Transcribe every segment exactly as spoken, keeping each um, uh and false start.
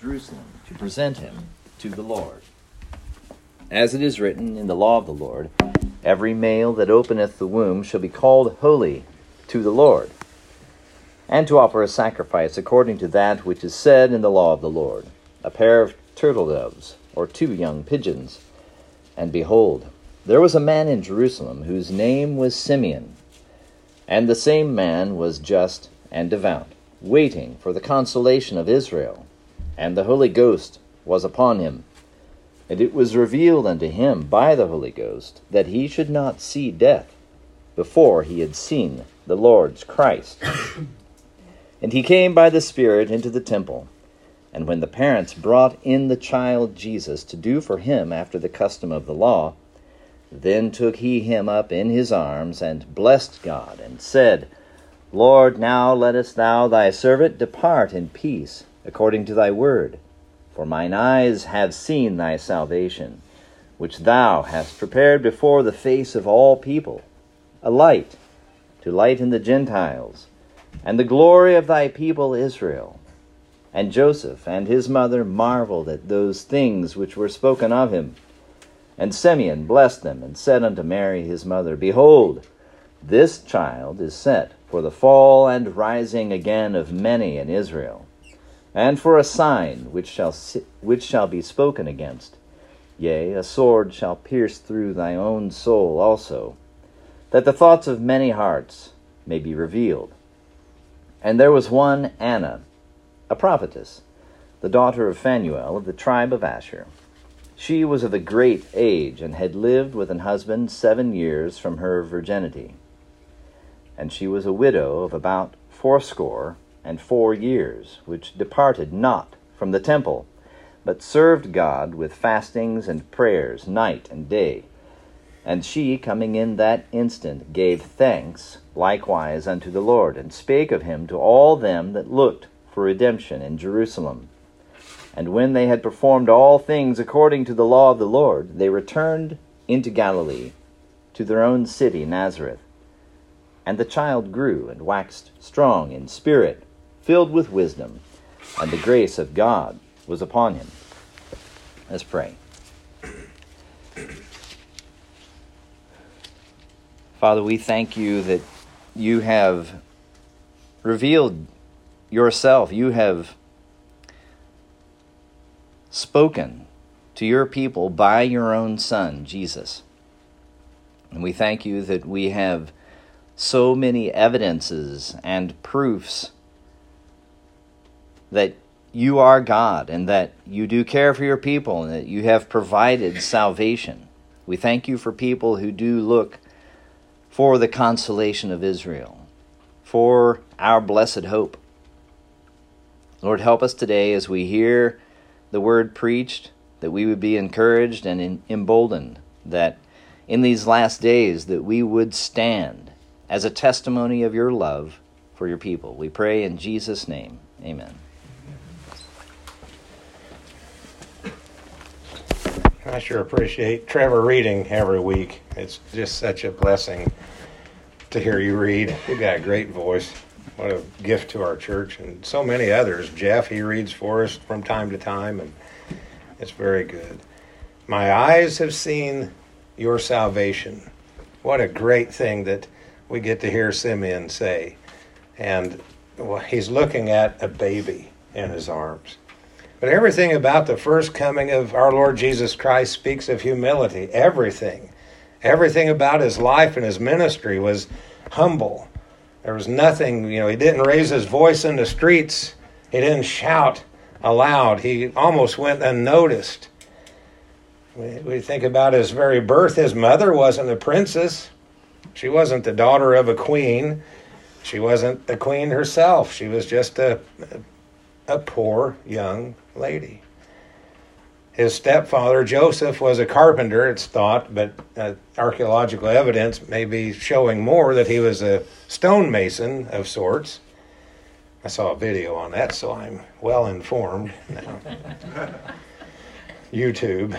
Jerusalem to present him to the Lord. As it is written in the law of the Lord, every male that openeth the womb shall be called holy to the Lord, and to offer a sacrifice according to that which is said in the law of the Lord, a pair of turtle doves, or two young pigeons. And behold, there was a man in Jerusalem whose name was Simeon, and the same man was just and devout, waiting for the consolation of Israel, and the Holy Ghost was upon him. And it was revealed unto him by the Holy Ghost that he should not see death before he had seen the Lord's Christ. And he came by the Spirit into the temple. And when the parents brought in the child Jesus to do for him after the custom of the law, then took he him up in his arms, and blessed God, and said, Lord, now lettest thou thy servant depart in peace, according to thy word. For mine eyes have seen thy salvation, which thou hast prepared before the face of all people, a light to lighten the Gentiles, and the glory of thy people Israel. And Joseph and his mother marveled at those things which were spoken of him. And Simeon blessed them, and said unto Mary his mother, Behold, this child is set for the fall and rising again of many in Israel, and for a sign which shall which shall be spoken against. Yea, a sword shall pierce through thy own soul also, that the thoughts of many hearts may be revealed. And there was one Anna, a prophetess, the daughter of Phanuel of the tribe of Asher. She was of a great age, and had lived with an husband seven years from her virginity. And she was a widow of about fourscore and four years, which departed not from the temple, but served God with fastings and prayers night and day. And she, coming in that instant, gave thanks likewise unto the Lord, and spake of him to all them that looked for redemption in Jerusalem. And when they had performed all things according to the law of the Lord, they returned into Galilee, to their own city Nazareth. And the child grew and waxed strong in spirit, filled with wisdom, and the grace of God was upon him. Let's pray. Father, we thank you that you have revealed yourself. You have spoken to your people by your own Son, Jesus. And we thank you that we have so many evidences and proofs that you are God, and that you do care for your people, and that you have provided salvation. We thank you for people who do look for the consolation of Israel, for our blessed hope. Lord, help us today as we hear the word preached, that we would be encouraged and emboldened, that in these last days that we would stand as a testimony of your love for your people. We pray in Jesus' name. Amen. I sure appreciate Trevor reading every week. It's just such a blessing to hear you read. You've got a great voice. What a gift to our church, and so many others. Jeff, he reads for us from time to time, and it's very good. My eyes have seen your salvation. What a great thing that we get to hear Simeon say. And well, he's looking at a baby in his arms. But everything about the first coming of our Lord Jesus Christ speaks of humility. Everything. Everything about his life and his ministry was humble. There was nothing, you know, he didn't raise his voice in the streets. He didn't shout aloud. He almost went unnoticed. We, we think about his very birth. His mother wasn't a princess. She wasn't the daughter of a queen. She wasn't a queen herself. She was just a, a poor young lady. His stepfather, Joseph, was a carpenter, it's thought, but uh, archaeological evidence may be showing more that he was a stonemason of sorts. I saw a video on that, so I'm well informed now. YouTube.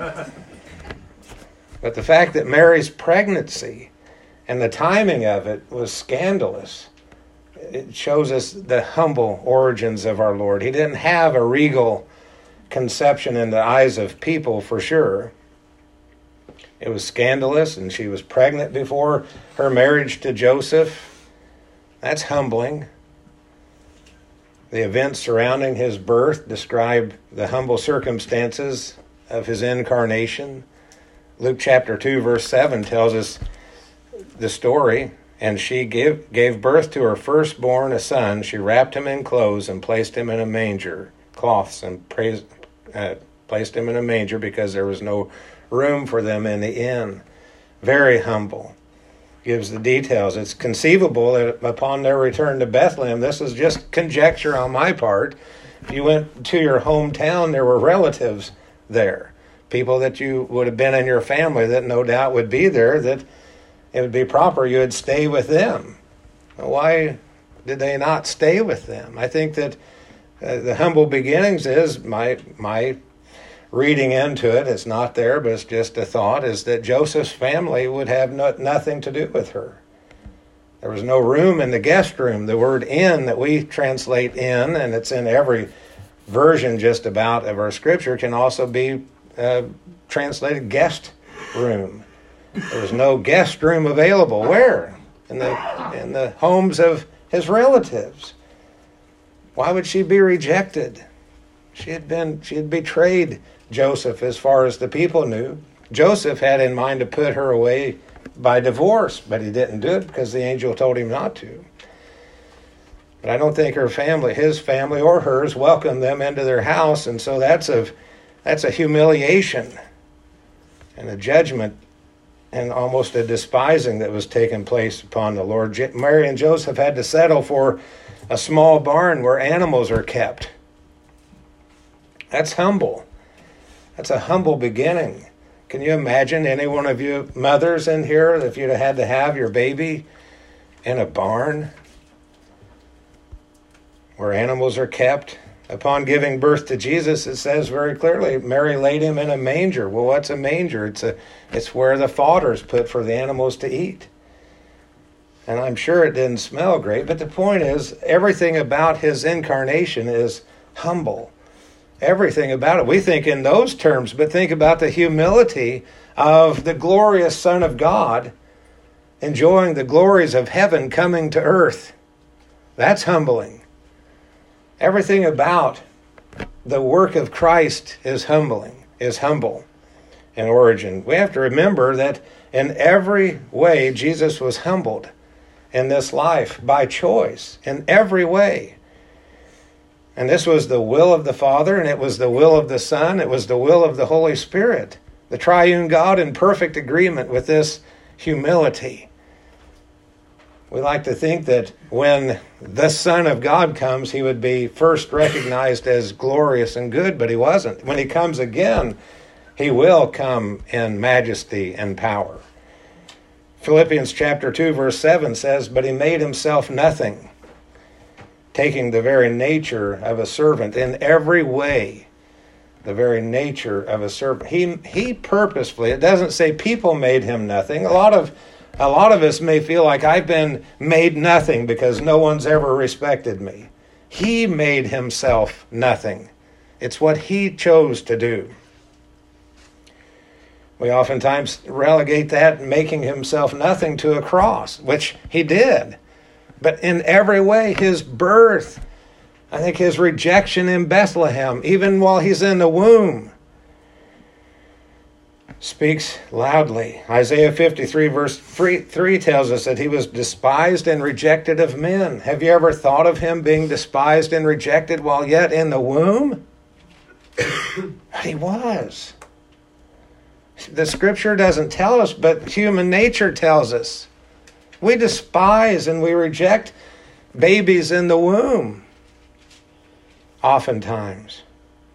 But the fact that Mary's pregnancy and the timing of it was scandalous. It shows us the humble origins of our Lord. He didn't have a regal conception in the eyes of people for sure. It was scandalous, and she was pregnant before her marriage to Joseph. That's humbling. The events surrounding his birth describe the humble circumstances of his incarnation. Luke chapter two, verse seven tells us the story. And she gave, gave birth to her firstborn, a son. She wrapped him in clothes and placed him in a manger, cloths, and praised, uh, placed him in a manger because there was no room for them in the inn. Very humble. Gives the details. It's conceivable that upon their return to Bethlehem, this is just conjecture on my part. If you went to your hometown, there were relatives there. People that you would have been in your family that no doubt would be there, that it would be proper you would stay with them. Why did they not stay with them? I think that uh, the humble beginnings is my my reading into it. It's not there, but it's just a thought, is that Joseph's family would have no, nothing to do with her. There was no room in the guest room. The word inn that we translate in, and it's in every version just about of our scripture, can also be uh, translated guest room. There was no guest room available. Where? In the in the homes of his relatives. Why would she be rejected? She had been she had betrayed Joseph as far as the people knew. Joseph had in mind to put her away by divorce, but he didn't do it because the angel told him not to. But I don't think her family, his family or hers, welcomed them into their house, and so that's a that's a humiliation and a judgment and almost a despising that was taking place upon the Lord. Mary and Joseph had to settle for a small barn where animals are kept. That's humble. That's a humble beginning. Can you imagine any one of you mothers in here, if you'd have had to have your baby in a barn where animals are kept? Upon giving birth to Jesus, it says very clearly, Mary laid him in a manger. Well, what's a manger? It's a, it's where the fodder is put for the animals to eat. And I'm sure it didn't smell great, but the point is, everything about his incarnation is humble. Everything about it. We think in those terms, but think about the humility of the glorious Son of God enjoying the glories of heaven coming to earth. That's humbling. Everything about the work of Christ is humbling, is humble in origin. We have to remember that in every way Jesus was humbled in this life by choice, in every way. And this was the will of the Father, and it was the will of the Son, it was the will of the Holy Spirit. The triune God in perfect agreement with this humility. We like to think that when the Son of God comes, he would be first recognized as glorious and good, but he wasn't. When he comes again, he will come in majesty and power. Philippians chapter two, verse seven says, "But he made himself nothing, taking the very nature of a servant in every way." The very nature of a servant. He he purposefully, it doesn't say people made him nothing. A lot of a lot of us may feel like I've been made nothing because no one's ever respected me. He made himself nothing. It's what he chose to do. We oftentimes relegate that making himself nothing to a cross, which he did. But in every way, his birth, I think his rejection in Bethlehem, even while he's in the womb, speaks loudly. Isaiah fifty-three verse three tells us that he was despised and rejected of men. Have you ever thought of him being despised and rejected while yet in the womb? But he was. The scripture doesn't tell us, but human nature tells us. We despise and we reject babies in the womb, oftentimes.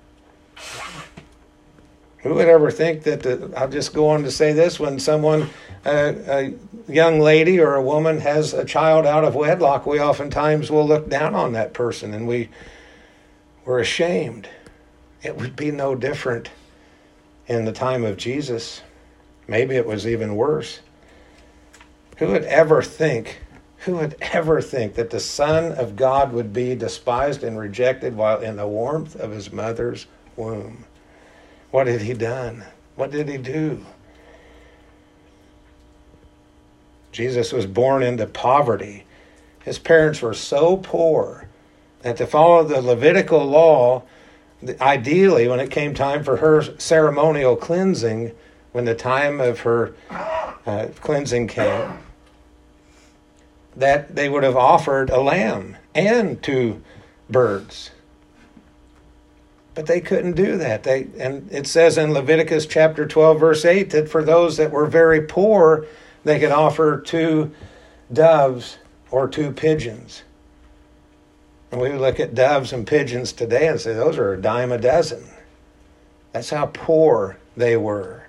Who would ever think that, the, I'll just go on to say this, when someone, uh, a young lady or a woman has a child out of wedlock, we oftentimes will look down on that person and we, we're ashamed. It would be no different in the time of Jesus. Maybe it was even worse. Who would ever think, who would ever think that the Son of God would be despised and rejected while in the warmth of his mother's womb. What had he done? What did he do? Jesus was born into poverty. His parents were so poor that to follow the Levitical law, ideally when it came time for her ceremonial cleansing, when the time of her uh, cleansing came, that they would have offered a lamb and two birds. But they couldn't do that. They and it says in Leviticus chapter twelve, verse eight, that for those that were very poor, they could offer two doves or two pigeons. And we look at doves and pigeons today and say, those are a dime a dozen. That's how poor they were.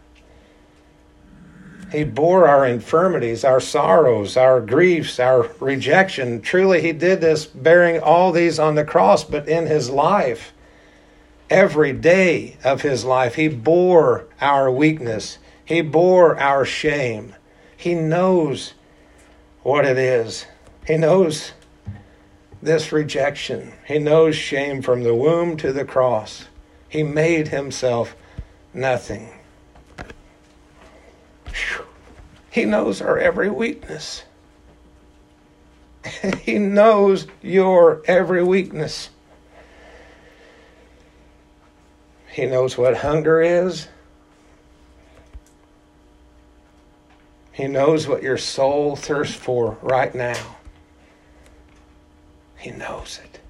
He bore our infirmities, our sorrows, our griefs, our rejection. Truly, he did this bearing all these on the cross, but in his life, every day of his life, he bore our weakness. He bore our shame. He knows what it is. He knows this rejection. He knows shame from the womb to the cross. He made himself nothing. He knows our every weakness. He knows your every weakness. He knows what hunger is. He knows what your soul thirsts for right now. He knows it.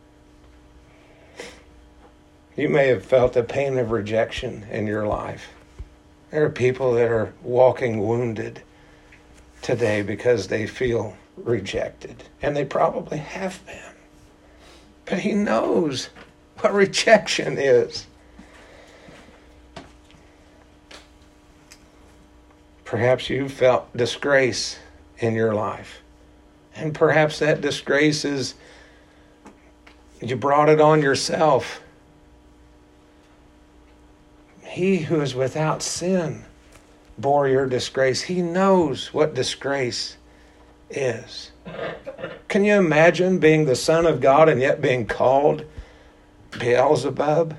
You may have felt the pain of rejection in your life. There are people that are walking wounded today because they feel rejected. And they probably have been. But he knows what rejection is. Perhaps you felt disgrace in your life. And perhaps that disgrace is you brought it on yourself. He who is without sin bore your disgrace. He knows what disgrace is. Can you imagine being the Son of God and yet being called Beelzebub?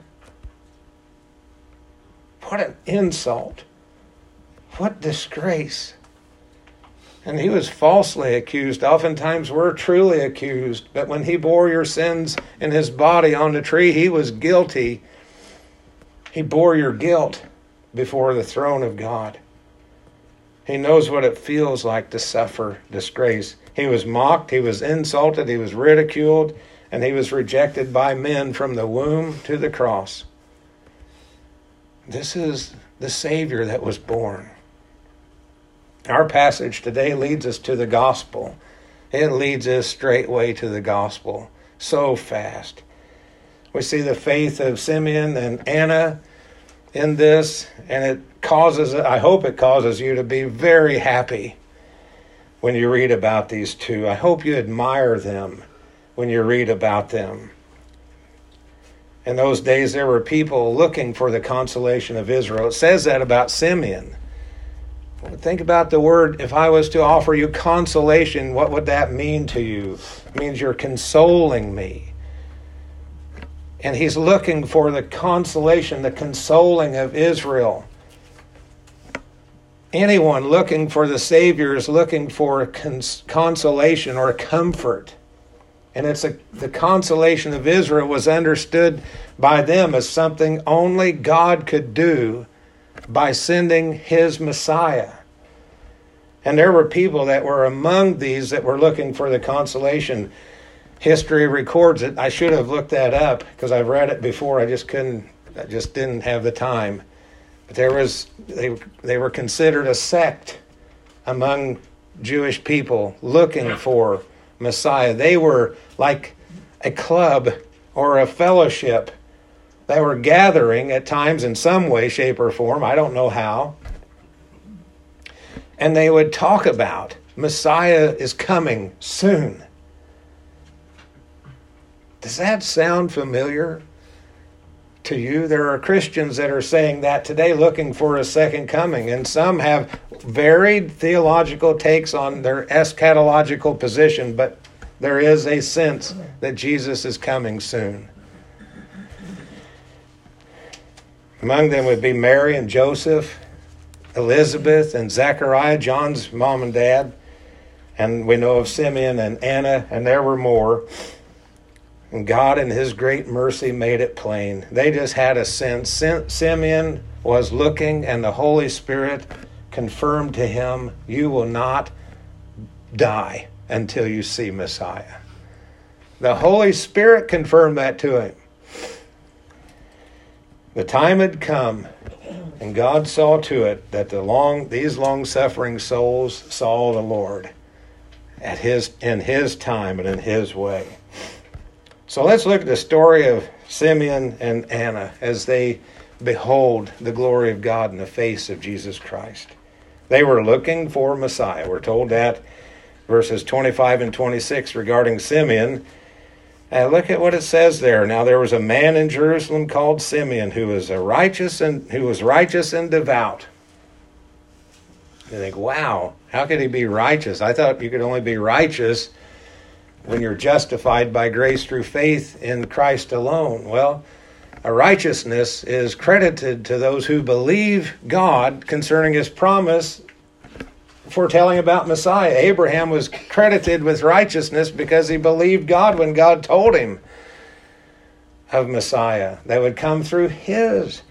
What an insult. What disgrace. And he was falsely accused. Oftentimes we're truly accused. But when he bore your sins in his body on the tree, he was guilty. He bore your guilt before the throne of God. He knows what it feels like to suffer disgrace. He was mocked, he was insulted, he was ridiculed, and he was rejected by men from the womb to the cross. This is the Savior that was born. Our passage today leads us to the gospel. It leads us straightway to the gospel. So fast. We see the faith of Simeon and Anna in this, and it causes, I hope it causes you to be very happy when you read about these two. I hope you admire them when you read about them. In those days, there were people looking for the consolation of Israel. It says that about Simeon. Think about the word, if I was to offer you consolation, what would that mean to you? It means you're consoling me. And he's looking for the consolation, the consoling of Israel. Anyone looking for the Savior is looking for cons- consolation or comfort. And it's a, the consolation of Israel was understood by them as something only God could do by sending his Messiah. And there were people that were among these that were looking for the consolation. History records it. I should have looked that up because I've read it before. I just couldn't, I just didn't have the time. But there was, they, they were considered a sect among Jewish people looking for Messiah. They were like a club or a fellowship. They were gathering at times in some way, shape, or form. I don't know how. And they would talk about Messiah is coming soon. Does that sound familiar to you? There are Christians that are saying that today, looking for a second coming. And some have varied theological takes on their eschatological position, but there is a sense that Jesus is coming soon. Among them would be Mary and Joseph, Elizabeth and Zechariah, John's mom and dad. And we know of Simeon and Anna, and there were more. And God in his great mercy made it plain. They just had a sense. Simeon was looking, and the Holy Spirit confirmed to him, you will not die until you see Messiah. The Holy Spirit confirmed that to him. The time had come, and God saw to it that the long, these long-suffering souls saw the Lord at his, in his time and in his way. So let's look at the story of Simeon and Anna as they behold the glory of God in the face of Jesus Christ. They were looking for Messiah. We're told that verses twenty-five and twenty-six regarding Simeon. And look at what it says there. Now there was a man in Jerusalem called Simeon who was a righteous and who was righteous and devout. You think, wow, how could he be righteous? I thought you could only be righteous when you're justified by grace through faith in Christ alone. Well, a righteousness is credited to those who believe God concerning his promise foretelling about Messiah. Abraham was credited with righteousness because he believed God when God told him of Messiah that would come through his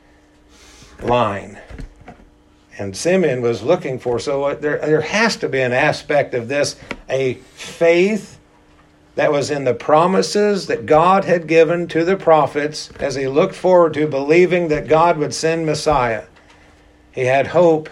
line. And Simeon was looking for, so there, there has to be an aspect of this, a faith that was in the promises that God had given to the prophets as he looked forward to believing that God would send Messiah. He had hope.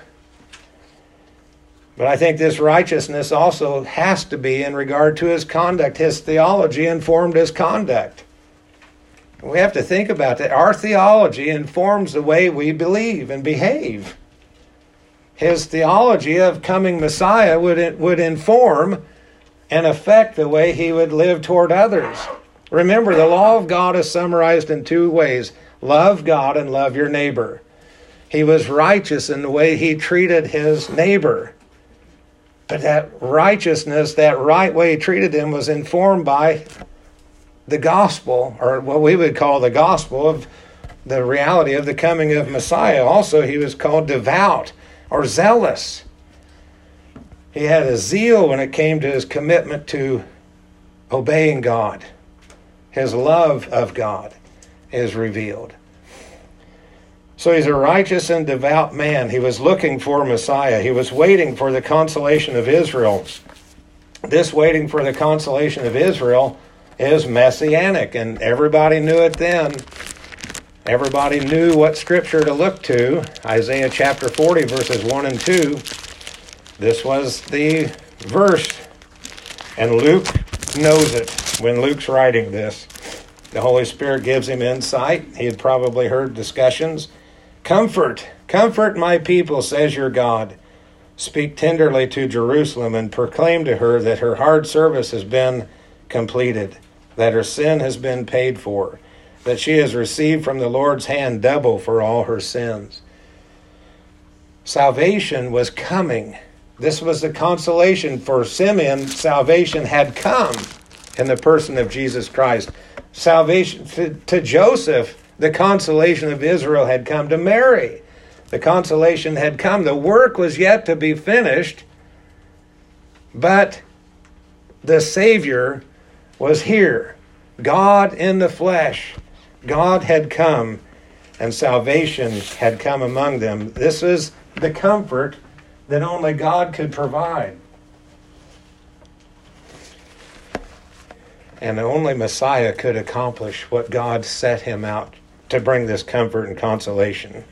But I think this righteousness also has to be in regard to his conduct. His theology informed his conduct. We have to think about that. Our theology informs the way we believe and behave. His theology of coming Messiah would, would inform and affect the way he would live toward others. Remember, the law of God is summarized in two ways. Love God and love your neighbor. He was righteous in the way he treated his neighbor. But that righteousness, that right way he treated him was informed by the gospel, or what we would call the gospel of the reality of the coming of Messiah. Also, he was called devout or zealous. He had a zeal when it came to his commitment to obeying God. His love of God is revealed. So he's a righteous and devout man. He was looking for Messiah. He was waiting for the consolation of Israel. This waiting for the consolation of Israel is messianic, and everybody knew it then. Everybody knew what scripture to look to. Isaiah chapter forty, verses one and two. This was the verse, and Luke knows it when Luke's writing this. The Holy Spirit gives him insight. He had probably heard discussions. Comfort, comfort my people, says your God. Speak tenderly to Jerusalem and proclaim to her that her hard service has been completed, that her sin has been paid for, that she has received from the Lord's hand double for all her sins. Salvation was coming. This was the consolation for Simeon. Salvation had come in the person of Jesus Christ. Salvation to, to Joseph, the consolation of Israel had come. To Mary, the consolation had come. The work was yet to be finished, but the Savior was here. God in the flesh. God had come, and salvation had come among them. This is the comfort that only God could provide. And only Messiah could accomplish what God set him out to bring, this comfort and consolation.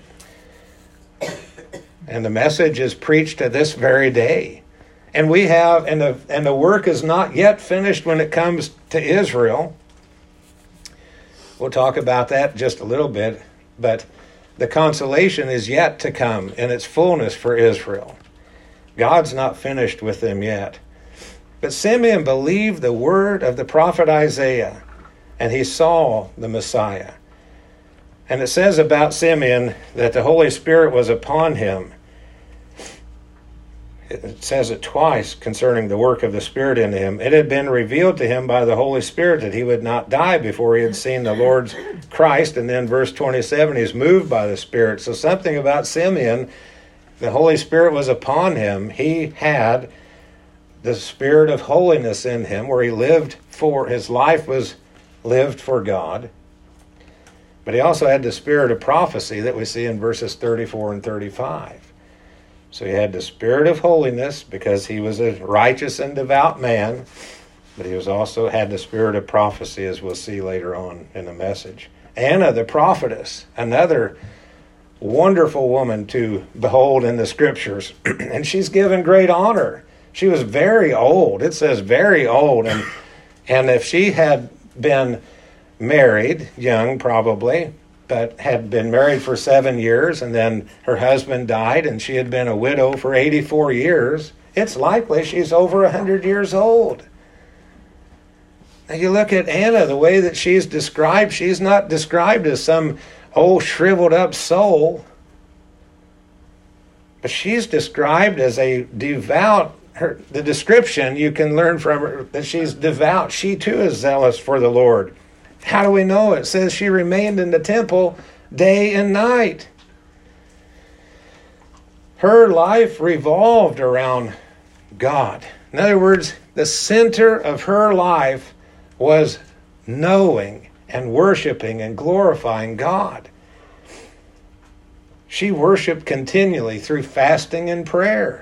And the message is preached to this very day. And we have, and the, and the work is not yet finished when it comes to Israel. We'll talk about that just a little bit. But the consolation is yet to come in its fullness for Israel. God's not finished with them yet. But Simeon believed the word of the prophet Isaiah, and he saw the Messiah. And it says about Simeon that the Holy Spirit was upon him. It says it twice concerning the work of the Spirit in him. It had been revealed to him by the Holy Spirit that he would not die before he had seen the Lord's Christ. And then verse twenty-seven, he's moved by the Spirit. So something about Simeon, the Holy Spirit was upon him. He had the spirit of holiness in him, where he lived for, his life was lived for God. But he also had the spirit of prophecy that we see in verses thirty-four and thirty-five. So he had the spirit of holiness because he was a righteous and devout man, but he was also had the spirit of prophecy, as we'll see later on in the message. Anna, the prophetess, another wonderful woman to behold in the scriptures, and she's given great honor. She was very old. It says very old, and and if she had been married, young probably, but had been married for seven years, and then her husband died, and she had been a widow for eighty-four years, it's likely she's over one hundred years old. Now you look at Anna, the way that she's described, she's not described as some old shriveled up soul, but she's described as a devout, her, the description you can learn from her, that she's devout. She too is zealous for the Lord. How do we know? It says she remained in the temple day and night. Her life revolved around God. In other words, the center of her life was knowing and worshiping and glorifying God. She worshiped continually through fasting and prayer.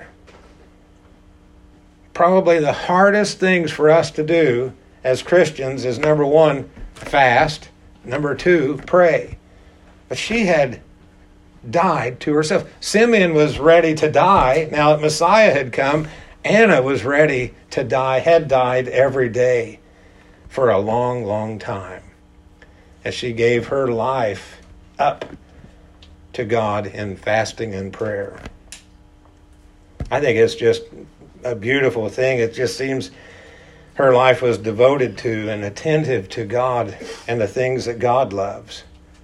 Probably the hardest things for us to do as Christians is, number one, fast. Number two, pray. But she had died to herself. Simeon was ready to die. Now that Messiah had come, Anna was ready to die, had died every day for a long, long time, as she gave her life up to God in fasting and prayer. I think it's just a beautiful thing. It just seems her life was devoted to and attentive to God and the things that God loves.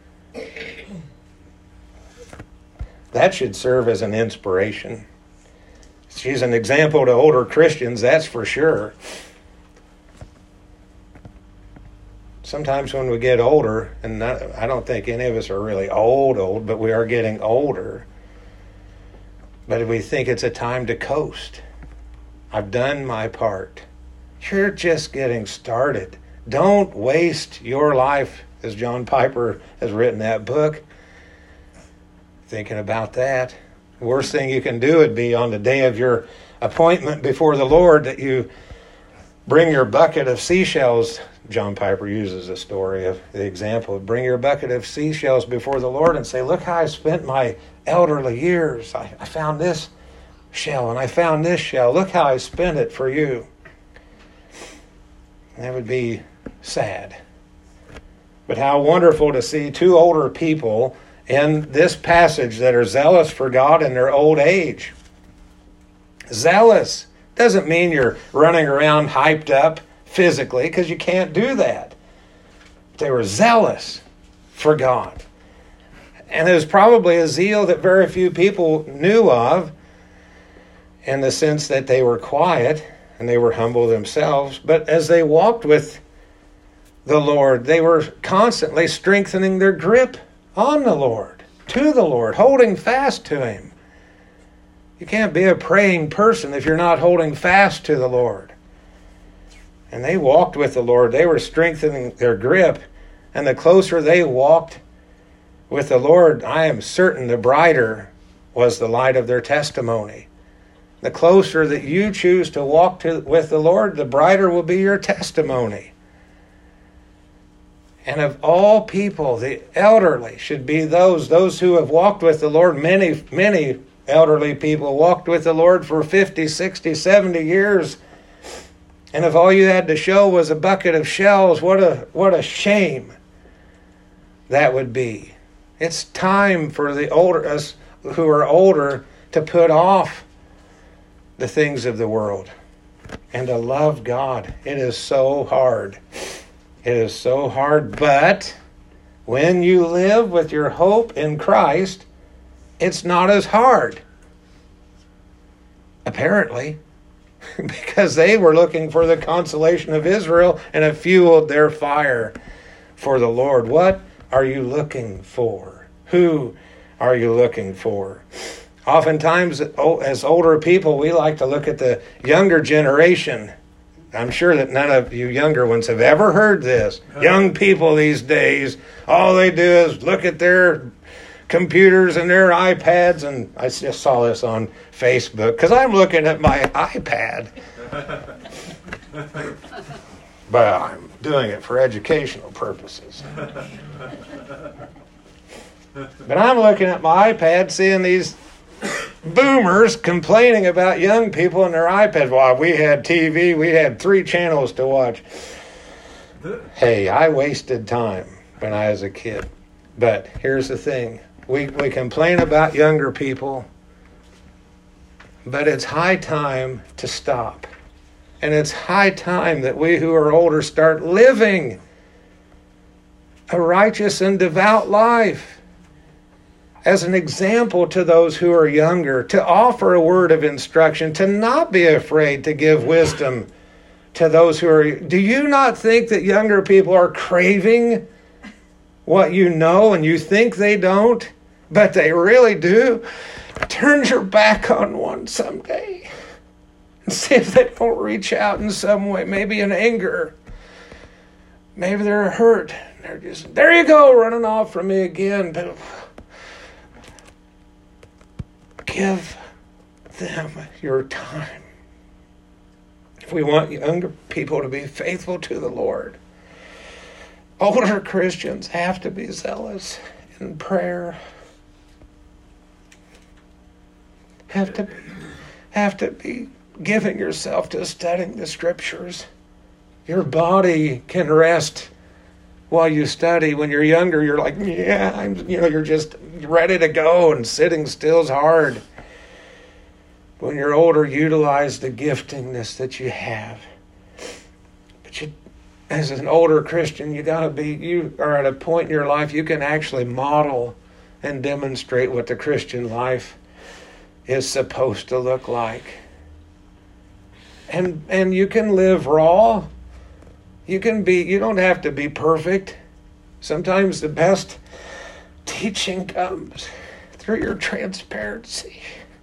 That should serve as an inspiration. She's an example to older Christians, that's for sure. Sometimes when we get older, and not, I don't think any of us are really old, old, but we are getting older. But we think it's a time to coast. I've done my part. You're just getting started. Don't waste your life, as John Piper has written that book. Thinking about that. The worst thing you can do would be on the day of your appointment before the Lord that you bring your bucket of seashells. John Piper uses a story of the example of bring your bucket of seashells before the Lord and say, look how I spent my elderly years. I, I found this shell and I found this shell. Look how I spent it for you. That would be sad. But how wonderful to see two older people in this passage that are zealous for God in their old age. Zealous doesn't mean you're running around hyped up physically, because you can't do that. They were zealous for God. And it was probably a zeal that very few people knew of, in the sense that they were quiet and they were humble themselves. But as they walked with the Lord, they were constantly strengthening their grip on the Lord, to the Lord, holding fast to Him. You can't be a praying person if you're not holding fast to the Lord. And they walked with the Lord. They were strengthening their grip. And the closer they walked with the Lord, I am certain the brighter was the light of their testimony. The closer that you choose to walk to, with the Lord, the brighter will be your testimony. And of all people, the elderly should be those, those who have walked with the Lord. Many, many elderly people walked with the Lord for fifty, sixty, seventy years. And if all you had to show was a bucket of shells, what a what a shame that would be. It's time for the older us who are older to put off the things of the world and to love God. It is so hard. It is so hard, but when you live with your hope in Christ, it's not as hard. apparently, because they were looking for the consolation of Israel and have fueled their fire for the Lord. What are you looking for? Who are you looking for? Oftentimes, as older people, we like to look at the younger generation. I'm sure that none of you younger ones have ever heard this. Young people these days, all they do is look at their computers and their iPads, and I just saw this on Facebook because I'm looking at my iPad. But I'm doing it for educational purposes. But I'm looking at my iPad, seeing these boomers complaining about young people and their iPads. Well, we had T V, we had three channels to watch. Hey, I wasted time when I was a kid. But here's the thing. We, we complain about younger people, but it's high time to stop. And it's high time that we who are older start living a righteous and devout life as an example to those who are younger, to offer a word of instruction, to not be afraid to give wisdom to those who are... Do you not think that younger people are craving what you know and you think they don't, but they really do? Turn your back on one someday and see if they don't reach out in some way, maybe in anger. Maybe they're hurt. They're just, there you go, running off from me again. But give them your time. If we want younger people to be faithful to the Lord, older Christians have to be zealous in prayer. Have to, have to be giving yourself to studying the Scriptures. Your body can rest while you study. When you're younger, you're like, yeah, I'm, you know, you're just ready to go, and sitting still is hard. When you're older, utilize the giftingness that you have. But you, as an older Christian, you gotta be, you are at a point in your life you can actually model and demonstrate what the Christian life is supposed to look like. And and you can live raw. You can be, you don't have to be perfect. Sometimes the best teaching comes through your transparency.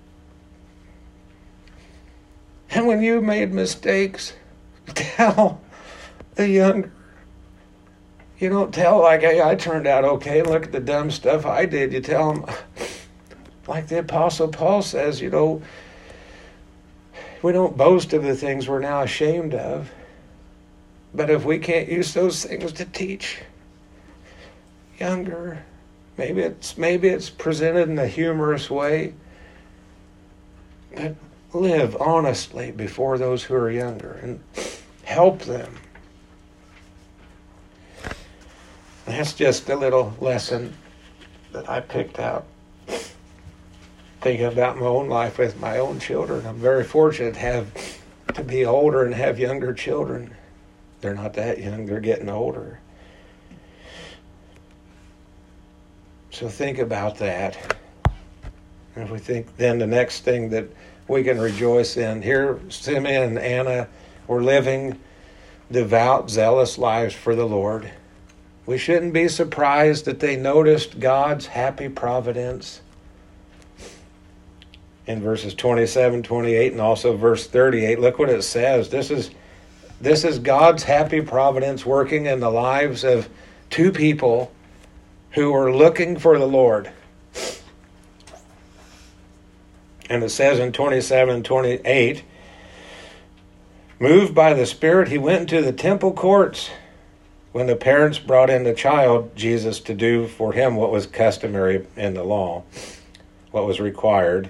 And when you made mistakes, tell the younger. You don't tell like, hey, I turned out okay, look at the dumb stuff I did. You tell them, like the Apostle Paul says, you know, we don't boast of the things we're now ashamed of. But if we can't use those things to teach younger, maybe it's maybe it's presented in a humorous way, but live honestly before those who are younger and help them. That's just a little lesson that I picked out thinking about my own life with my own children. I'm very fortunate to have to be older and have younger children. They're not that young, they're getting older. So think about that. And if we think then the next thing that we can rejoice in, here Simeon and Anna were living devout, zealous lives for the Lord. We shouldn't be surprised that they noticed God's happy providence. In verses twenty-seven, twenty-eight, and also verse thirty-eight, look what it says. This is This is God's happy providence working in the lives of two people who are looking for the Lord. And it says in twenty-seven and twenty-eight, moved by the Spirit, he went into the temple courts when the parents brought in the child, Jesus, to do for him what was customary in the law, what was required.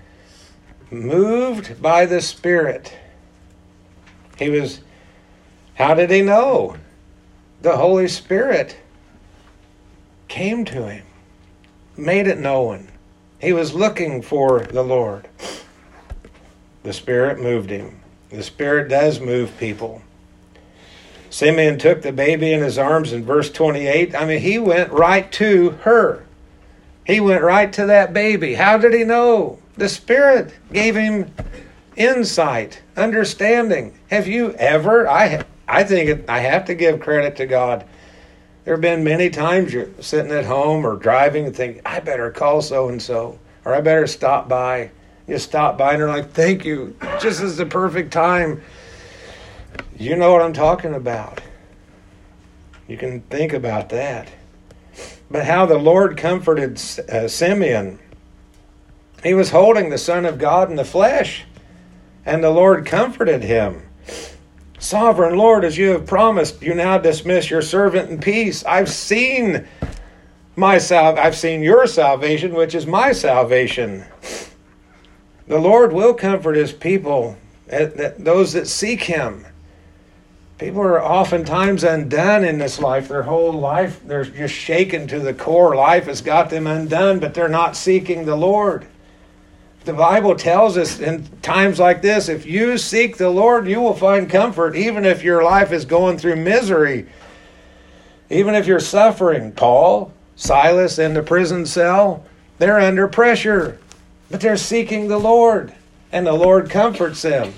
Moved by the Spirit. He was... How did he know? The Holy Spirit came to him, made it known. He was looking for the Lord. The Spirit moved him. The Spirit does move people. Simeon took the baby in his arms in verse twenty-eight. I mean, he went right to her. He went right to that baby. How did he know? The Spirit gave him insight, understanding. Have you ever, I, I think it, I have to give credit to God. There have been many times you're sitting at home or driving and think, I better call so-and-so, or I better stop by. You stop by and they're like, thank you, just is the perfect time. You know what I'm talking about. You can think about that. But how the Lord comforted uh, Simeon. He was holding the Son of God in the flesh, and the Lord comforted him. Sovereign Lord, as you have promised, you now dismiss your servant in peace. I've seen my sal- I've seen your salvation, which is my salvation. The Lord will comfort his people, those that seek him. People are oftentimes undone in this life. Their whole life, they're just shaken to the core. Life has got them undone, but they're not seeking the Lord. The Bible tells us in times like this, if you seek the Lord, you will find comfort, even if your life is going through misery, even if you're suffering. Paul, Silas in the prison cell, they're under pressure, but they're seeking the Lord, and the Lord comforts them.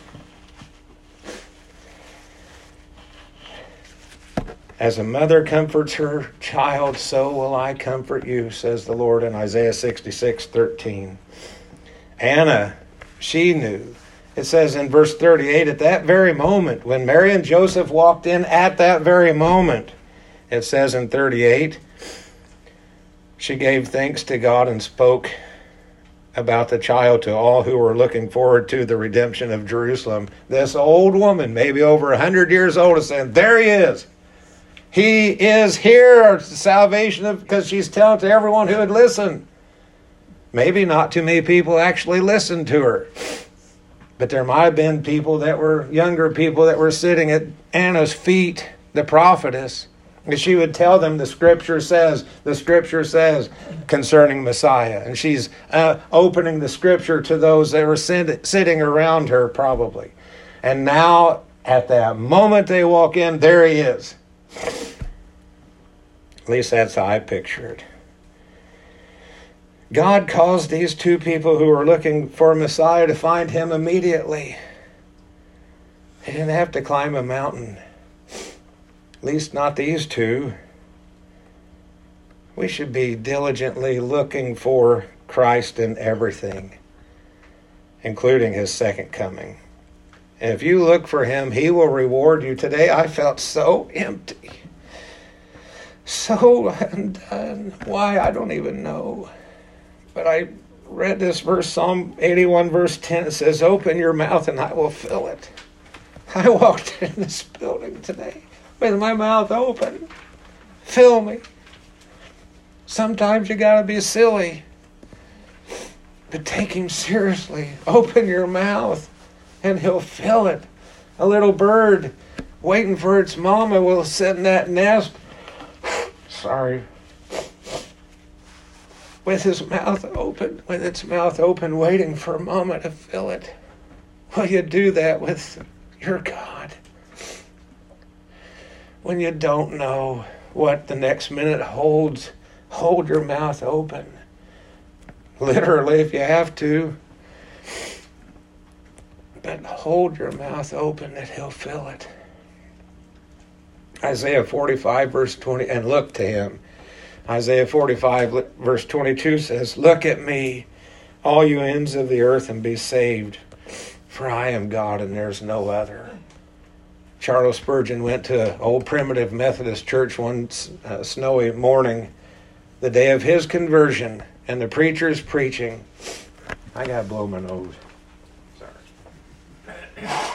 As a mother comforts her child, so will I comfort you, says the Lord in Isaiah sixty-six thirteen. Anna, she knew. It says in verse thirty-eight, at that very moment, when Mary and Joseph walked in at that very moment, it says in thirty-eight, she gave thanks to God and spoke about the child to all who were looking forward to the redemption of Jerusalem. This old woman, maybe over one hundred years old, is saying, there he is. He is here, the salvation of, because she's telling to everyone who would listen. Maybe not too many people actually listened to her. But there might have been people that were, younger people that were sitting at Anna's feet, the prophetess. And she would tell them the scripture says, the scripture says concerning Messiah. And she's uh, opening the scripture to those that were sit- sitting around her probably. And now at that moment they walk in, there he is. At least that's how I picture it. God caused these two people who were looking for Messiah to find him immediately. They didn't have to climb a mountain. At least not these two. We should be diligently looking for Christ in everything, including his second coming. And if you look for him, he will reward you. Today I felt so empty. So undone. Why? I don't even know. But I read this verse, Psalm eighty-one, verse ten. It says, open your mouth and I will fill it. I walked in this building today with my mouth open. Fill me. Sometimes you got to be silly. But take him seriously. Open your mouth and he'll fill it. A little bird waiting for its mama will sit in that nest. Sorry. With his mouth open, with its mouth open, waiting for mama to fill it. Will you do that with your God? When you don't know what the next minute holds, hold your mouth open. Literally, if you have to. But hold your mouth open that he'll fill it. Isaiah forty-five, verse twenty, and look to him. Isaiah forty-five, verse twenty-two says, look at me, all you ends of the earth, and be saved, for I am God and there's no other. Charles Spurgeon went to an old primitive Methodist church one uh, snowy morning, the day of his conversion, and the preacher's preaching. I got to blow my nose. Sorry.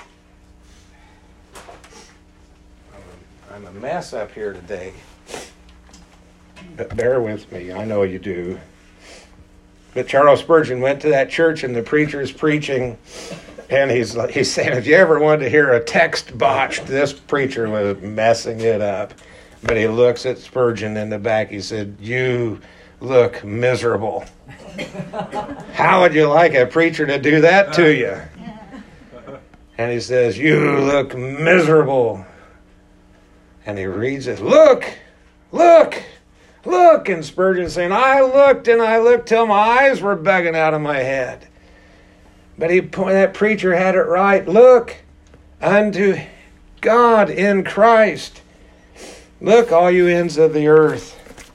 I'm a mess up here today. But bear with me. I know you do. But Charles Spurgeon went to that church and the preacher's preaching, and he's he's saying, if you ever wanted to hear a text botched, this preacher was messing it up. But he looks at Spurgeon in the back. He said, you look miserable. How would you like a preacher to do that to you? And he says, you look miserable. And he reads it, look, look, look. And Spurgeon saying, I looked and I looked till my eyes were bugging out of my head. But he, that preacher had it right. Look unto God in Christ. Look, all you ends of the earth.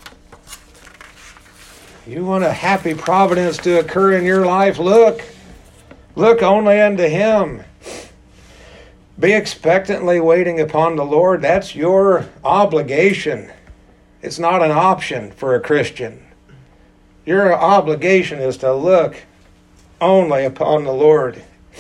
You want a happy providence to occur in your life? Look. Look only unto Him. Be expectantly waiting upon the Lord. That's your obligation. It's not an option for a Christian. Your obligation is to look only upon the Lord.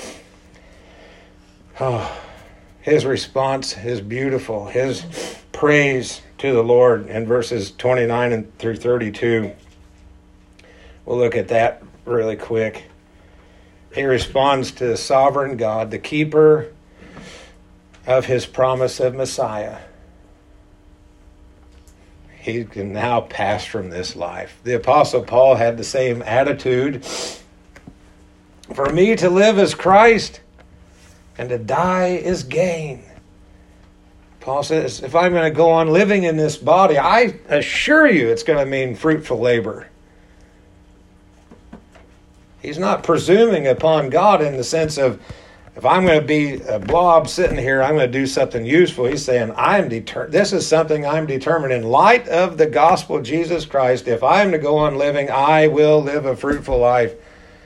Oh, His response is beautiful. His praise to the Lord in verses twenty-nine and through thirty-two. We'll look at that really quick. He responds to the sovereign God, the keeper of His promise of Messiah. He can now pass from this life. The Apostle Paul had the same attitude. For me to live is Christ, and to die is gain. Paul says, if I'm going to go on living in this body, I assure you it's going to mean fruitful labor. He's not presuming upon God in the sense of, if I'm going to be a blob sitting here, I'm going to do something useful. He's saying, I'm deter- this is something I'm determined in light of the gospel of Jesus Christ. If I'm to go on living, I will live a fruitful life.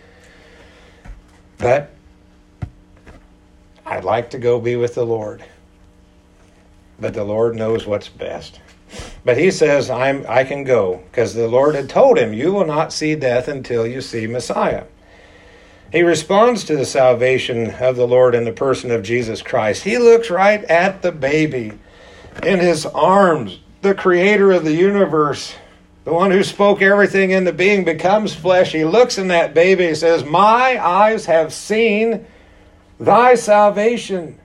But I'd like to go be with the Lord. But the Lord knows what's best. But he says, I'm, I can go, because the Lord had told him, you will not see death until you see Messiah. He responds to the salvation of the Lord in the person of Jesus Christ. He looks right at the baby in his arms, the creator of the universe, the one who spoke everything into being becomes flesh. He looks in that baby and says, my eyes have seen thy salvation.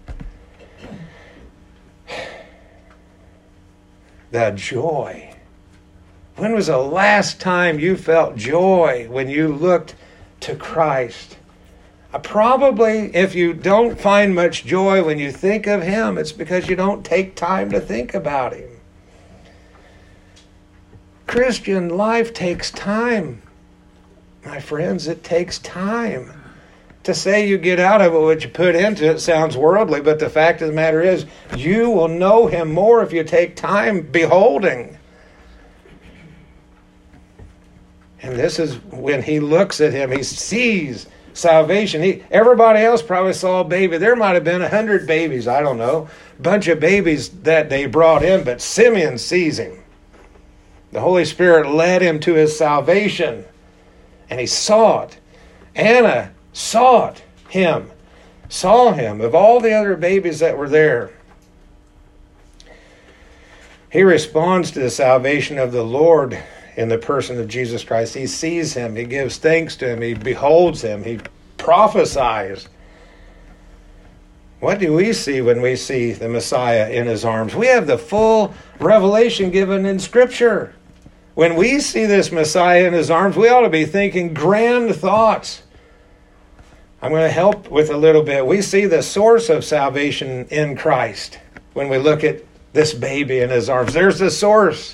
The joy. When was the last time you felt joy when you looked to Christ? Uh, probably if you don't find much joy when you think of Him, it's because you don't take time to think about Him. Christian life takes time. My friends, it takes time. To say you get out of it what you put into it sounds worldly, but the fact of the matter is, you will know Him more if you take time beholding. And this is when he looks at him, he sees salvation. He, everybody else probably saw a baby. There might have been a hundred babies, I don't know, bunch of babies that they brought in, but Simeon sees him. The Holy Spirit led him to his salvation, and he saw it. Anna saw it, him, saw him, of all the other babies that were there. He responds to the salvation of the Lord in the person of Jesus Christ. He sees him, he gives thanks to him, he beholds him, he prophesies. What do we see when we see the Messiah in his arms? We have the full revelation given in Scripture. When we see this Messiah in his arms, we ought to be thinking grand thoughts. I'm going to help with a little bit. We see the source of salvation in Christ when we look at this baby in his arms. There's the source.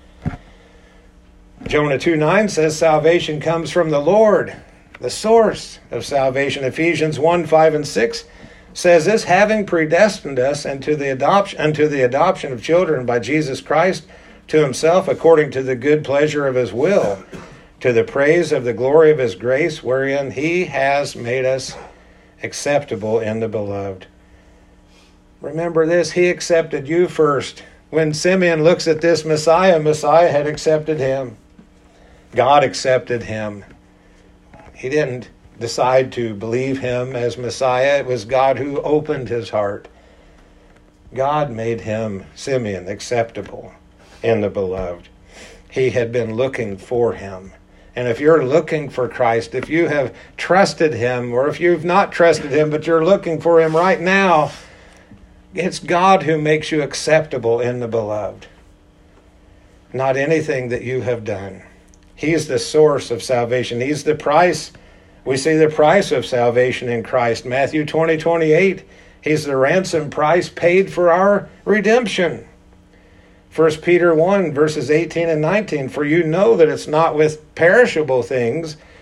Jonah two nine says salvation comes from the Lord, the source of salvation. Ephesians one five and six says this, having predestined us unto the adoption unto the adoption of children by Jesus Christ to himself according to the good pleasure of his will, to the praise of the glory of his grace, wherein he has made us acceptable in the beloved. Remember this, he accepted you first. When Simeon looks at this Messiah, Messiah had accepted him. God accepted him. He didn't decide to believe him as Messiah. It was God who opened his heart. God made him, Simeon, acceptable in the beloved. He had been looking for him. And if you're looking for Christ, if you have trusted him, or if you've not trusted him, but you're looking for him right now, it's God who makes you acceptable in the beloved. Not anything that you have done. He's the source of salvation. He's the price. We see the price of salvation in Christ. Matthew twenty twenty-eight. He's the ransom price paid for our redemption. First Peter one, verses eighteen and nineteen. For you know that it's not with perishable things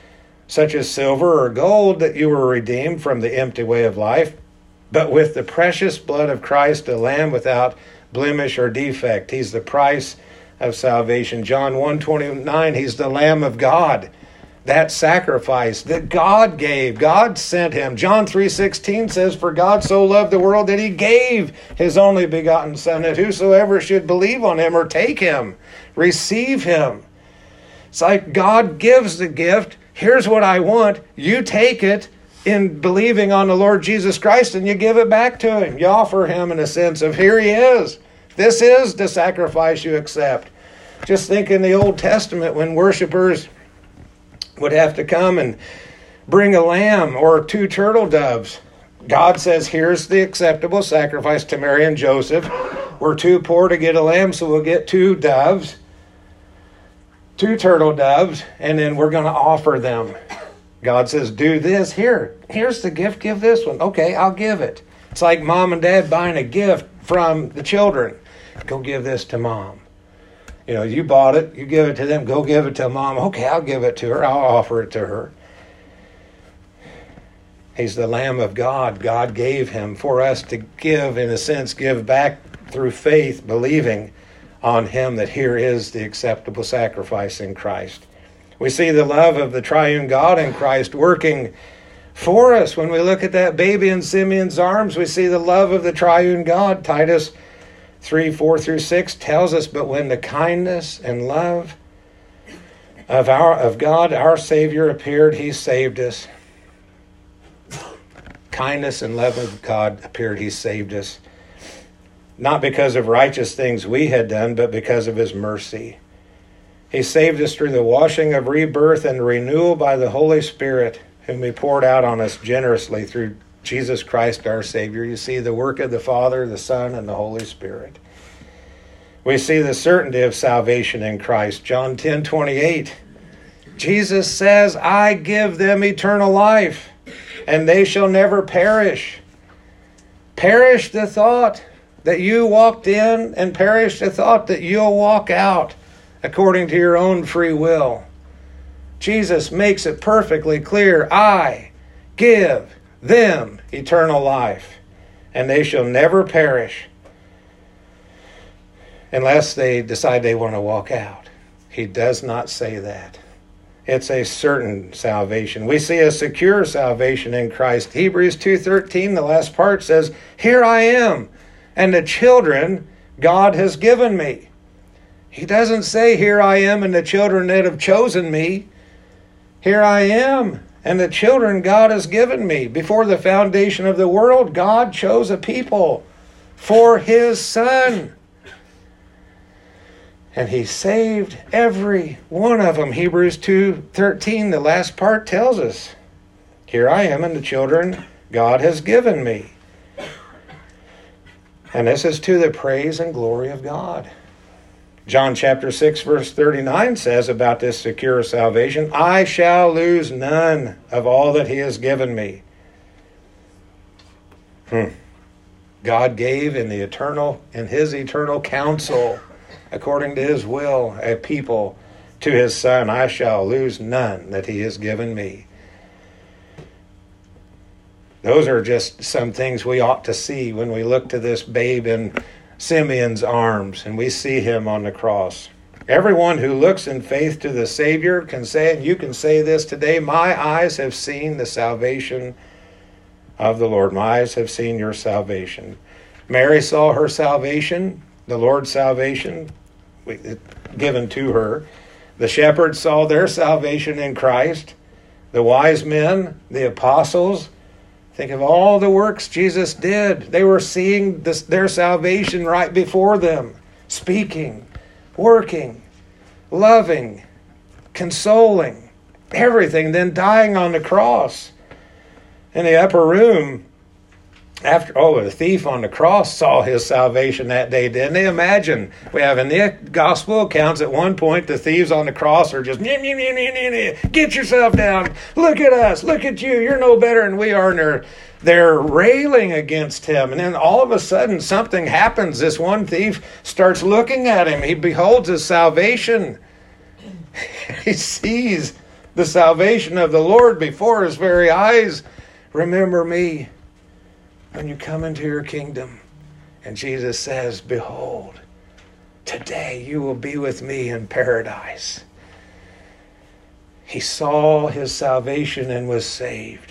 such as silver or gold, that you were redeemed from the empty way of life, but with the precious blood of Christ, a lamb without blemish or defect. He's the price of salvation. John one twenty-nine, he's the Lamb of God. That sacrifice that God gave, God sent him. John three sixteen says, for God so loved the world that he gave his only begotten Son, that whosoever should believe on him or take him, receive him. It's like God gives the gift. Here's what I want. You take it in believing on the Lord Jesus Christ, and you give it back to him. You offer him in a sense of, here he is. This is the sacrifice you accept. Just think in the Old Testament when worshipers would have to come and bring a lamb or two turtle doves. God says, here's the acceptable sacrifice to Mary and Joseph. We're too poor to get a lamb, so we'll get two doves, two turtle doves, and then we're going to offer them. God says, do this. Here, here's the gift. Give this one. Okay, I'll give it. It's like mom and dad buying a gift from the children. Go give this to mom. You know, you bought it. You give it to them. Go give it to mom. Okay, I'll give it to her. I'll offer it to her. He's the Lamb of God. God gave him for us to give, in a sense, give back through faith, believing on him that here is the acceptable sacrifice in Christ. We see the love of the triune God in Christ working for us. When we look at that baby in Simeon's arms, we see the love of the triune God. Titus three, four through six tells us, but when the kindness and love of our of God, our Savior, appeared, he saved us. Kindness and love of God appeared, he saved us. Not because of righteous things we had done, but because of his mercy. He saved us through the washing of rebirth and renewal by the Holy Spirit, whom he poured out on us generously through Jesus Christ our Savior. You see the work of the Father, the Son, and the Holy Spirit. We see the certainty of salvation in Christ. John ten twenty-eight. Jesus says, I give them eternal life, and they shall never perish. Perish the thought that you walked in, and perish the thought that you'll walk out according to your own free will. Jesus makes it perfectly clear. I give them eternal life, and they shall never perish unless they decide they want to walk out. He does not say that. It's a certain salvation. We see a secure salvation in Christ. Hebrews two thirteen, the last part says, here I am, and the children God has given me. He doesn't say, here I am and the children that have chosen me. Here I am and the children God has given me. Before the foundation of the world, God chose a people for his Son. And he saved every one of them. Hebrews two thirteen, the last part tells us, here I am and the children God has given me. And this is to the praise and glory of God. John chapter six verse thirty-nine says about this secure salvation, I shall lose none of all that he has given me. Hmm. God gave in the eternal, in his eternal counsel, according to his will, a people to his Son. I shall lose none that he has given me. Those are just some things we ought to see when we look to this babe in Simeon's arms and we see him on the cross. Everyone who looks in faith to the Savior can say, and you can say this today, my eyes have seen the salvation of the Lord. My eyes have seen your salvation. Mary saw her salvation, the Lord's salvation given to her. The shepherds saw their salvation in Christ. The wise men, the apostles, think of all the works Jesus did. They were seeing this, their salvation right before them, speaking, working, loving, consoling, everything, then dying on the cross. In the upper room, after, oh, the thief on the cross saw his salvation that day, didn't they? Imagine, we have in the gospel accounts at one point, the thieves on the cross are just, nyeh, nyeh, nyeh, nyeh, nyeh, get yourself down, look at us, look at you, you're no better than we are, and they're, they're railing against him. And then all of a sudden something happens. This one thief starts looking at him. He beholds his salvation. He sees the salvation of the Lord before his very eyes. Remember me when you come into your kingdom. And Jesus says, behold, today you will be with me in paradise. He saw his salvation and was saved.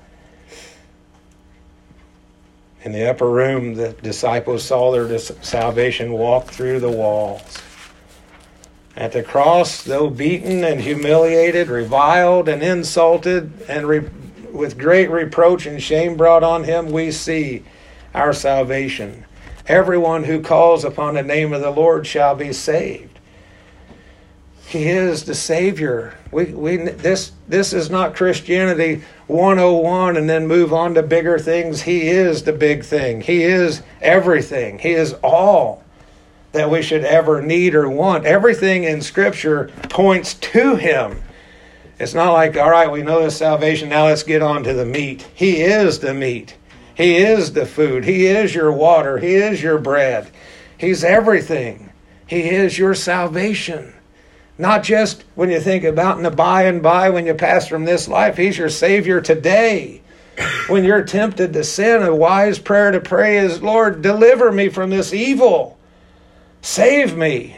In the upper room, the disciples saw their salvation walk through the walls. At the cross, though beaten and humiliated, reviled and insulted, and re- with great reproach and shame brought on him, we see our salvation. Everyone who calls upon the name of the Lord shall be saved. He is the Savior. We we this this is not Christianity one oh one and then move on to bigger things. He is the big thing. He is everything. He is all that we should ever need or want. Everything in Scripture points to him. It's not like, all right, we know the salvation, now let's get on to the meat. He is the meat. He is the food. He is your water. He is your bread. He's everything. He is your salvation. Not just when you think about in the by and by when you pass from this life. He's your Savior today. When you're tempted to sin, a wise prayer to pray is, Lord, deliver me from this evil. Save me.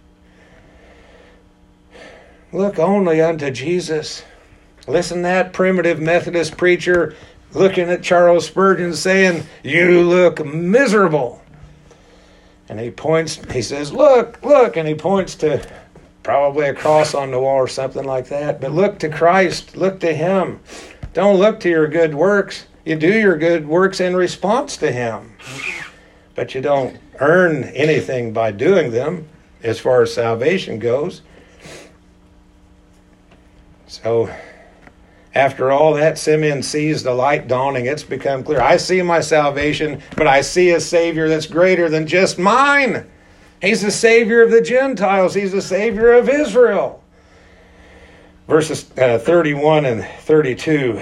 Look only unto Jesus. Listen to that primitive Methodist preacher looking at Charles Spurgeon saying, you look miserable. And he points, he says, look, look, and he points to probably a cross on the wall or something like that. But look to Christ, look to him. Don't look to your good works. You do your good works in response to him. But you don't earn anything by doing them as far as salvation goes. So after all that, Simeon sees the light dawning. It's become clear. I see my salvation, but I see a Savior that's greater than just mine. He's the Savior of the Gentiles. He's the Savior of Israel. Verses uh, thirty-one and thirty-two.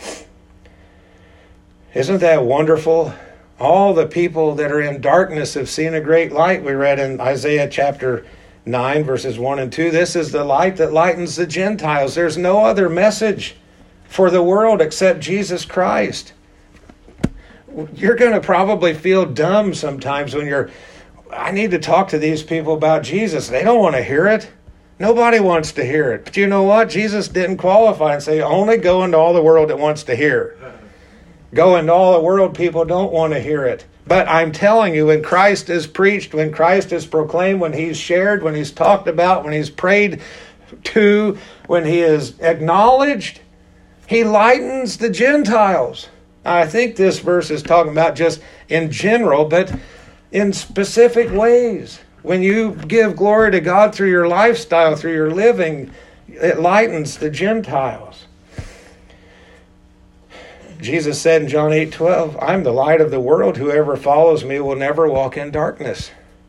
Isn't that wonderful? All the people that are in darkness have seen a great light. We read in Isaiah chapter nine, verses one and two. This is the light that lightens the Gentiles. There's no other message for the world except Jesus Christ. You're going to probably feel dumb sometimes when you're, I need to talk to these people about Jesus. They don't want to hear it. Nobody wants to hear it. But you know what? Jesus didn't qualify and say, only go into all the world that wants to hear. Go into all the world, people don't want to hear it. But I'm telling you, when Christ is preached, when Christ is proclaimed, when he's shared, when he's talked about, when he's prayed to, when he is acknowledged, he lightens the Gentiles. Now, I think this verse is talking about just in general, but in specific ways. When you give glory to God through your lifestyle, through your living, it lightens the Gentiles. Jesus said in John eight twelve, I'm the light of the world. Whoever follows me will never walk in darkness.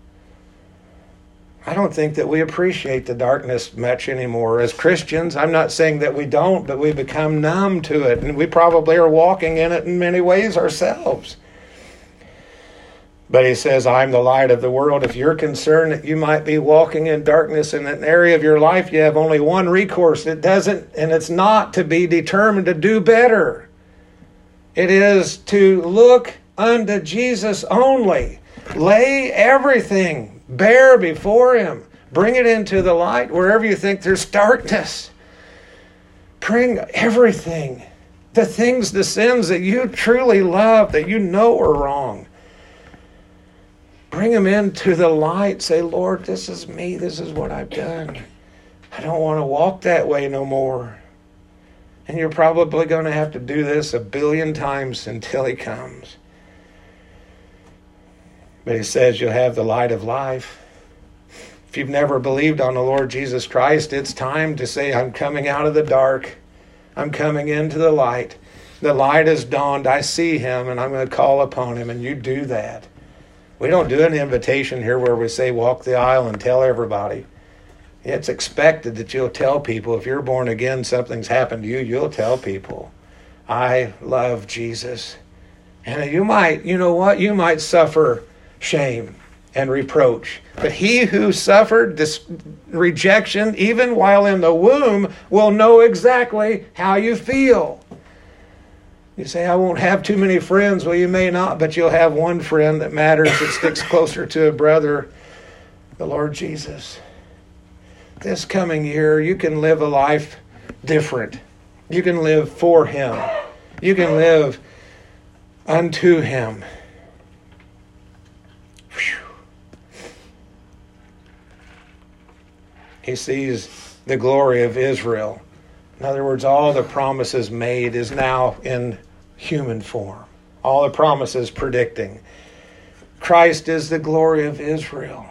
I don't think that we appreciate the darkness much anymore. As Christians, I'm not saying that we don't, but we become numb to it. And we probably are walking in it in many ways ourselves. But he says, I'm the light of the world. If you're concerned that you might be walking in darkness in an area of your life, you have only one recourse. It doesn't, and it's not to be determined to do better. It is to look unto Jesus only. Lay everything bare before him. Bring it into the light wherever you think there's darkness. Bring everything. The things, the sins that you truly love, that you know are wrong. Bring them into the light. Say, Lord, this is me. This is what I've done. I don't want to walk that way no more. And you're probably going to have to do this a billion times until he comes. But he says you'll have the light of life. If you've never believed on the Lord Jesus Christ, it's time to say, I'm coming out of the dark. I'm coming into the light. The light has dawned. I see him, and I'm going to call upon him, and you do that. We don't do an invitation here where we say, walk the aisle and tell everybody. It's expected that you'll tell people. If you're born again, something's happened to you, you'll tell people, I love Jesus. And you might, you know what? You might suffer shame. and reproach. But he who suffered this rejection, even while in the womb, will know exactly how you feel. You say, I won't have too many friends. Well, you may not, but you'll have one friend that matters, that sticks closer to a brother, the Lord Jesus. This coming year, you can live a life different. You can live for him. You can live unto him. Whew. He sees the glory of Israel. In other words, all the promises made is now in human form. All the promises predicting. Christ is the glory of Israel.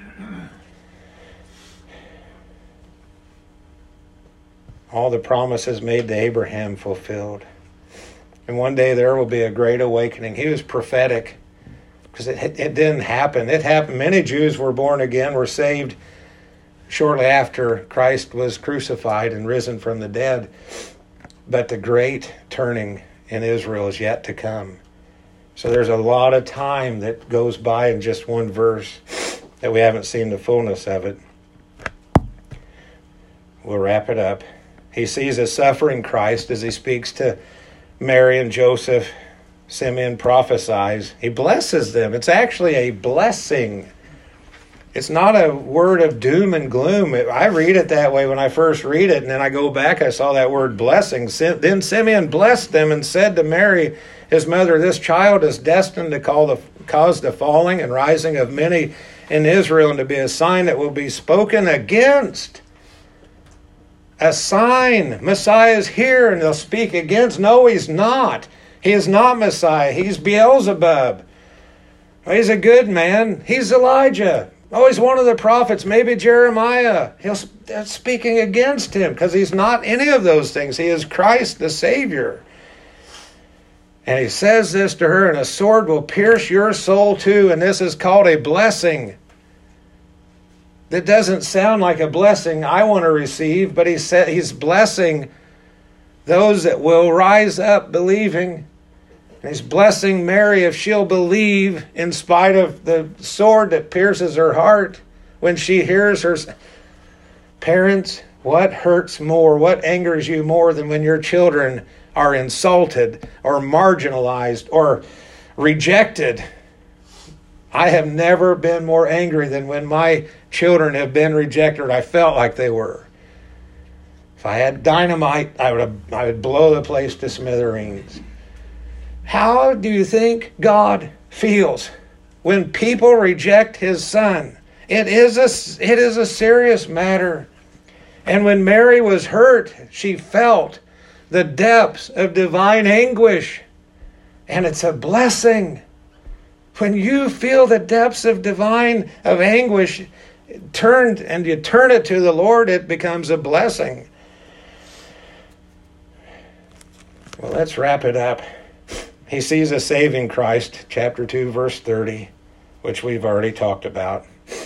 All the promises made to Abraham fulfilled. And one day there will be a great awakening. He was prophetic because it, it didn't happen. It happened. Many Jews were born again, were saved shortly after Christ was crucified and risen from the dead. But the great turning in Israel is yet to come. So there's a lot of time that goes by in just one verse that we haven't seen the fullness of it. We'll wrap it up. He sees a suffering Christ as he speaks to Mary and Joseph. Simeon prophesies. He blesses them. It's actually a blessing. It's not a word of doom and gloom. I read it that way when I first read it, and then I go back, I saw that word blessing. Then Simeon blessed them and said to Mary, his mother, this child is destined to call the, cause the falling and rising of many in Israel, and to be a sign that will be spoken against. A sign. Messiah is here, and they'll speak against. No, he's not. He is not Messiah. He's Beelzebub. He's a good man. He's Elijah. Oh, he's one of the prophets, maybe Jeremiah. He's speaking against him because he's not any of those things. He is Christ the Savior. And he says this to her, and a sword will pierce your soul too, and this is called a blessing. That doesn't sound like a blessing I want to receive, but he said he's blessing those that will rise up believing. And he's blessing Mary if she'll believe in spite of the sword that pierces her heart when she hears her. Parents, what hurts more? What angers you more than when your children are insulted or marginalized or rejected? I have never been more angry than when my children have been rejected. I felt like they were. If I had dynamite, I would have, I would blow the place to smithereens. How do you think God feels when people reject his son? It is a, it is a serious matter. And when Mary was hurt, she felt the depths of divine anguish. And it's a blessing. When you feel the depths of divine of anguish turned and you turn it to the Lord, it becomes a blessing. Well, let's wrap it up. He sees a saving Christ, chapter two, verse thirty, which we've already talked about.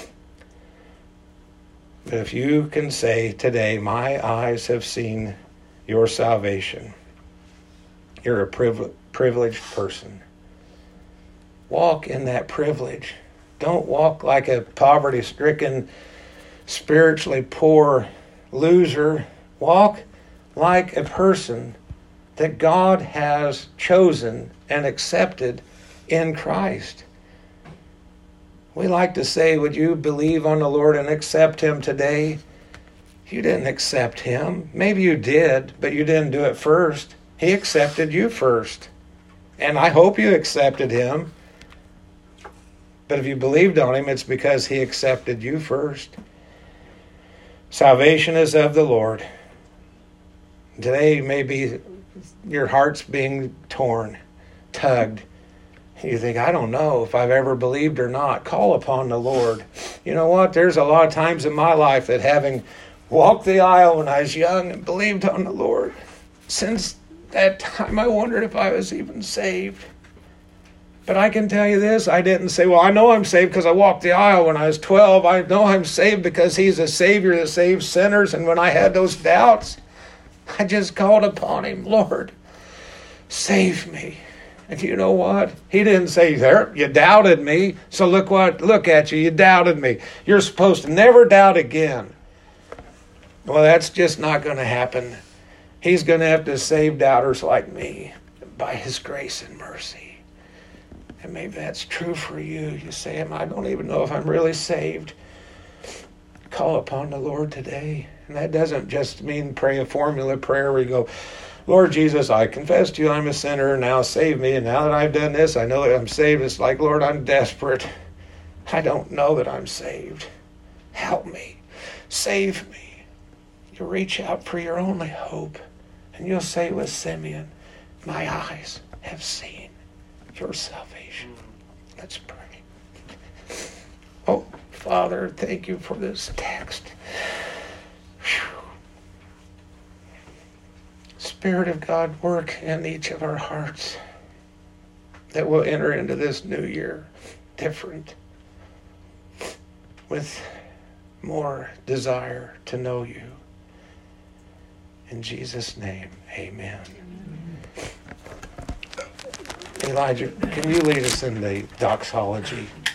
But if you can say today, my eyes have seen your salvation, you're a priv- privileged person. Walk in that privilege. Don't walk like a poverty-stricken, spiritually poor loser. Walk like a person that God has chosen and accepted in Christ. We like to say, would you believe on the Lord and accept him today? You didn't accept him. Maybe you did, but you didn't do it first. He accepted you first. And I hope you accepted him. But if you believed on him, it's because he accepted you first. Salvation is of the Lord. Today maybe your heart's being torn, tugged. You think, I don't know if I've ever believed or not. Call upon the Lord. You know what? There's a lot of times in my life that having walked the aisle when I was young and believed on the Lord, since that time I wondered if I was even saved. But I can tell you this, I didn't say, well, I know I'm saved because I walked the aisle when I was twelve. I know I'm saved because he's a Savior that saves sinners. And when I had those doubts, I just called upon him, Lord, save me. And you know what? He didn't say, there, you doubted me, so look what, look at you, you doubted me. You're supposed to never doubt again. Well, that's just not going to happen. He's going to have to save doubters like me by his grace and mercy. And maybe that's true for you. You say, I don't even know if I'm really saved. Call upon the Lord today. And that doesn't just mean pray a formula prayer where you go, Lord Jesus, I confess to you I'm a sinner. Now save me. And now that I've done this, I know that I'm saved. It's like, Lord, I'm desperate. I don't know that I'm saved. Help me. Save me. You reach out for your only hope. And you'll say with Simeon, my eyes have seen your salvation. Let's pray. Oh, Father, thank you for this text. Whew. Spirit of God, work in each of our hearts that we'll enter into this new year different, with more desire to know you. In Jesus' name, amen. Elijah, can you lead us in the doxology?